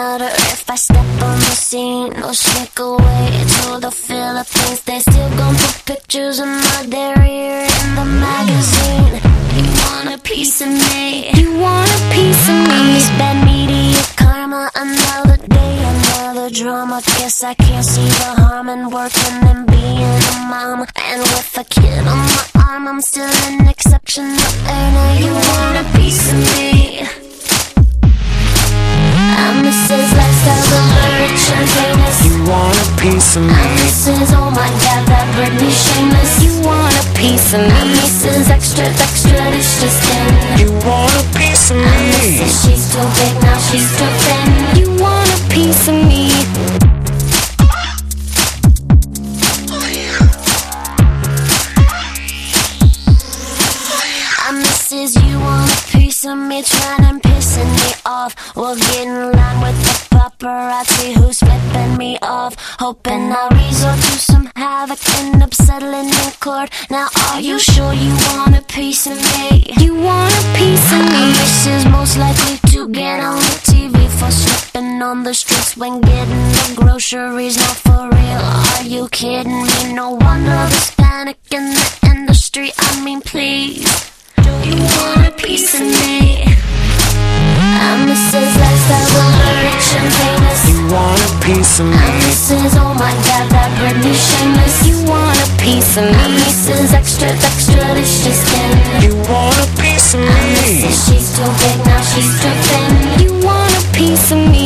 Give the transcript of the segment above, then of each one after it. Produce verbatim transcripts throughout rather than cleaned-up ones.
matter if I step on the scene or sneak away to the Philippines. They still gon' put pictures of my derriere in the magazine. You want a piece of me? You want a piece of me? I'm this bad media karma. Another day, another drama. Guess I can't see the harm in working and being a mom. And with a kid on my arm, I'm still an exceptional earner. You want a piece of me? I'm Missus Lifestyle, the rich and famous. You want a piece of me? I'm Missus Oh my God, that Britney shameless. You want a piece of me? I'm Missus Extra, extra, delicious thin. You want a piece of me? I'm Missus She's too big, now she's too thin. You want a piece of me? I'm Missus You want a piece of me? Trying and pissing me off. We'll get in line with the paparazzi who's flipping me off. Hoping I'll resort to some havoc, end up settling in court. Now are you sure you want a piece of me? You want a piece of me? Missus Most likely to get on the T V for slipping on the streets when getting the groceries. Not for real, are you kidding me? No wonder there's panic in the industry. I mean please, you want a piece of me? I'm Missus Lifestyle, the rich and famous. You want a piece of me? I'm Missus Oh my God, that Britney shameless. You want a piece of me? I'm Missus Extra, extra, delicious skin. You want a piece of I'm me? Missus She's too big, now she's too thin. You want a piece of me?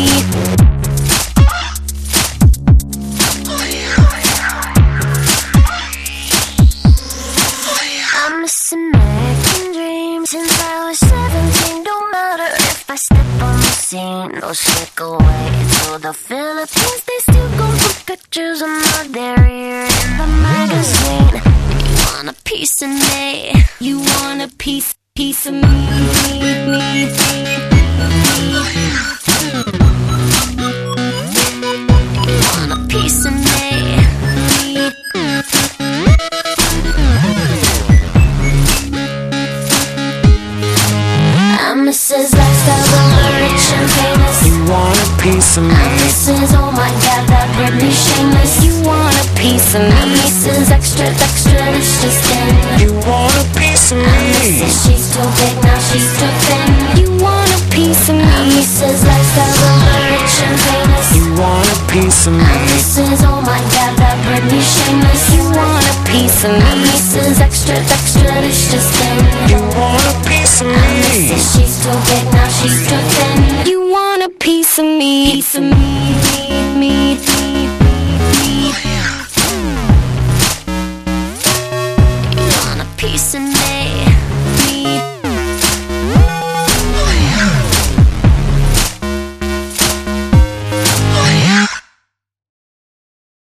I'm missing American dreams since I was seventeen. Don't matter if I step on the scene or sneak away to the Philippines. They still gon' put pictures of my derriere in the magazine. You want a piece of me? You want a piece, piece of me, me, me, You want a piece of me? I'm Missus Lifestyle, the rich and famous. You want a piece of me? I'm Missus Oh my God, that Britney shameless. You want a piece of me? I'm Missus Extra, extra, delicious skin. You want a piece of I'm me? Missus She's too big, now she's too thin. You want a piece of me? I'm Missus Lifestyle, the rich and famous. You want a piece of I'm me? Missus Oh my God, that Britney shameless. You want a piece of me? I'm Missus Extra, extra, delicious